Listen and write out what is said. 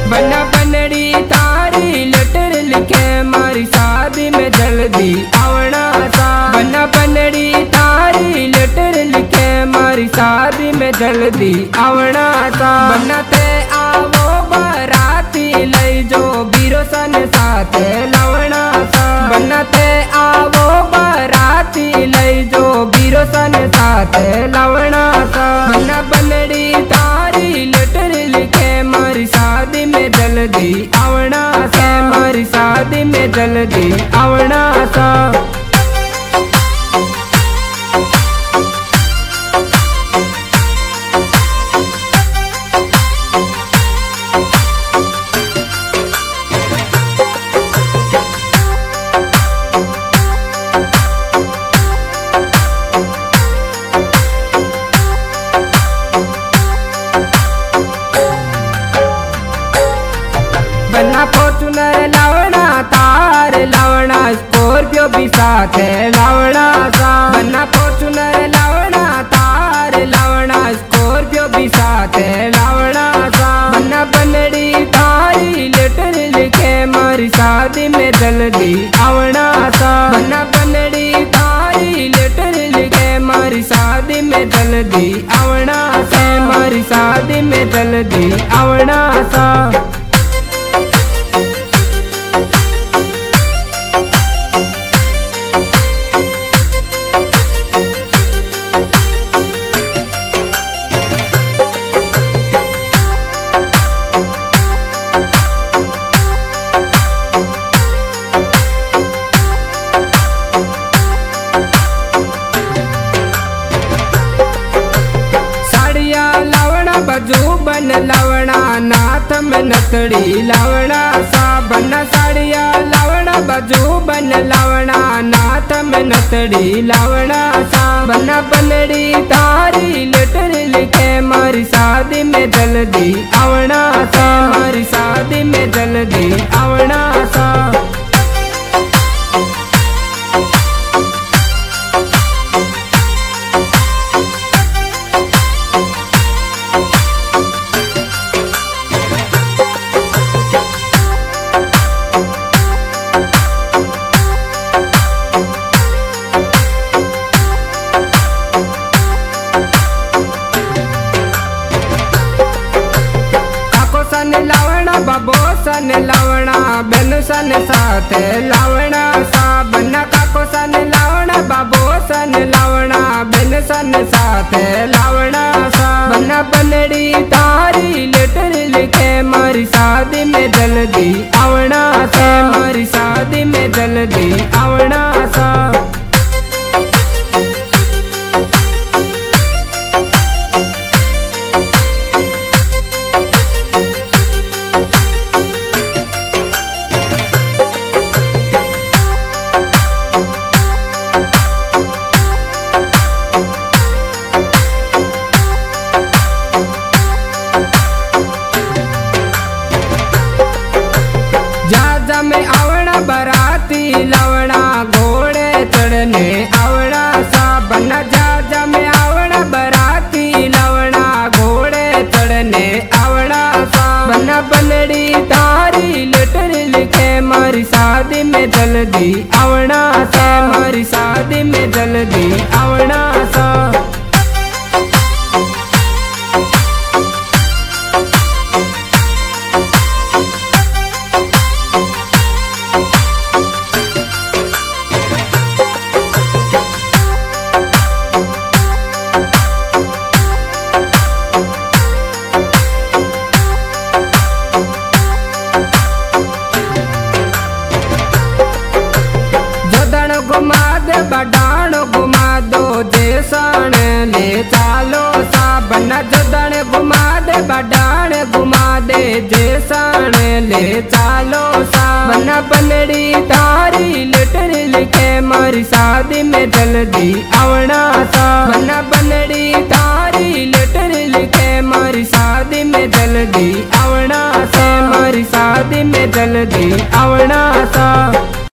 बना बनड़ी तारी लेटर लिखे मारी शादी में जल्दी आवना सा। बना बनड़ी तारी लेटर लिखे मारी शादी में जल्दी आवना सा। बनते आवो बाराती लई जो बीरो सन साथ लवना सा। बनते आवो बाराती लई जो बीरो सन साथ लवना सा। बना बनड़ी तारी लेटर लिखे मारी शादी में जल्दी आवना सा। मारी शादी में जल्दी आवना सा। बना फॉर्चूनर लावना तार लावना स्कॉर्पियो भी साथ लावना सा। बना फॉर्चूनर लावना तार लावना स्कॉर्पियो भी साथ लावना सा। बना बनड़ी तारी लेटर लिखे मारी शादी में जल्दी आवना सा। बना बनड़ी तारी लेटर लिखे मारी शादी में जल्दी आवना सा। मारी शादी में जल्दी आवना सा। बजू बन लावना नाथ में नथड़ी लावना सा। बना साड़िया लावना बजू बन लावना नाथ में नथड़ी लावना सा। बना बनड़ी तारी लेटर लिखे मारी शादी में जल्दी आवना सा। मारी शादी में जल्दी आवना सा। सन लावना बबो सन लावना बेन सन साथ लावना सा। बना काको सन लावना बबो सन लावना बेन सन साथ लावना सा। बना बनड़ी तारी लेटर लिखे मारी शादी में जल्दी आवना सा। मारी शादी में जल्दी आवना सा। में आवना बराती लावना घोड़े चढ़ने आवना सा। बना जा में आवना बराती लावना घोड़े चढ़ने आवना सा। बना बनड़ी तारी लेटर लिखे मारी शादी में जल्दी आवना सा। मारी शादी में जल्दी आवना सा। घुमा दे बडाणो घुमा दो जेसन ले चालो सा। बना जदन घुमा दे बडाण घुमा दे जेसन ले चालो सा। बना बनड़ी तारी लेटर लिखे मारी शादी में जल्दी आवना सा। बना बनड़ी तारी लेटर लिखे मारी शादी में जल्दी आवना सा। मारी शादी में जल्दी आवना सा।